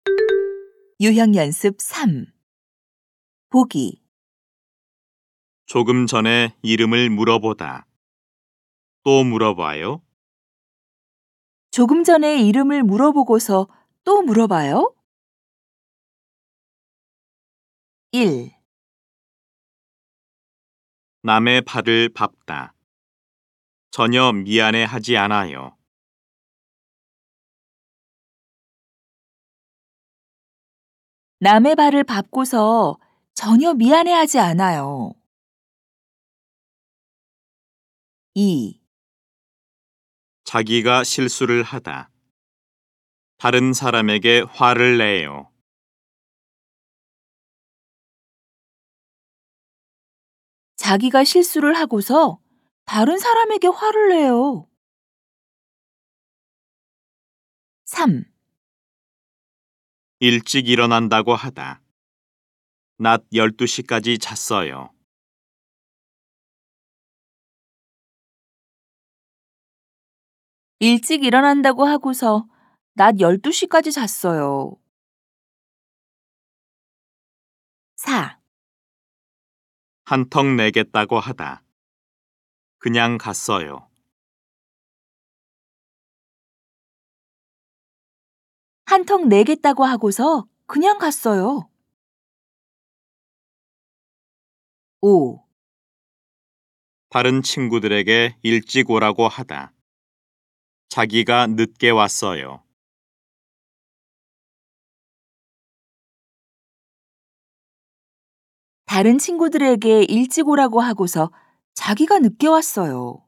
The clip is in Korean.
유형 연습 3. 보기. 조금 전에 이름을 물어보다. 또 물어봐요. 조금 전에 이름을 물어보고서 또 물어봐요. 1. 남의 발을 밟다. 전혀 미안해하지 않아요. 남의 발을 밟고서 전혀 미안해하지 않아요. 2. 자기가 실수를 하다. 다른 사람에게 화를 내요. 자기가 실수를 하고서 다른 사람에게 화를 내요. 3. 일찍 일어난다고 하다. 낮 12시까지 잤어요. 일찍 일어난다고 하고서 낮 12시까지 잤어요. 4. 한턱 내겠다고 하다. 그냥 갔어요. 한턱 내겠다고 하고서 그냥 갔어요. 5. 다른 친구들에게 일찍 오라고 하다. 자기가 늦게 왔어요. 다른 친구들에게 일찍 오라고 하고서 자기가 늦게 왔어요.